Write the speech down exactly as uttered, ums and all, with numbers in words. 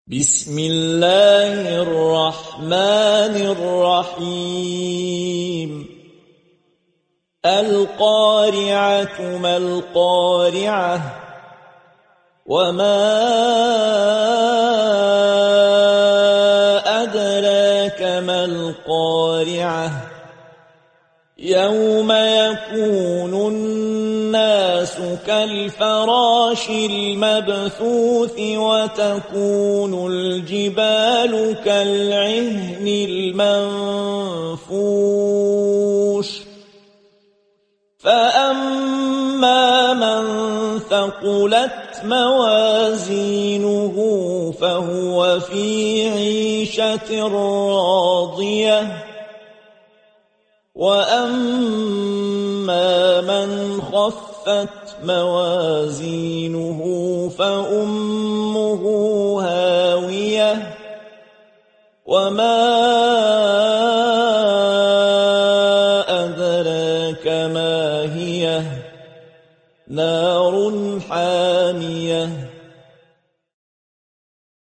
بسم الله الرحمن الرحيم القارعة ما القارعة وما أدراك ما القارعة يوم يكون الناس كالفراش المبثوث وتكون الجبال كالعهن المنفوش فأما من ثقلت موازينه فهو في عيشة راضية وأما من خفت موازينه فأمه هاوية وما أدراك ما هي نار حامية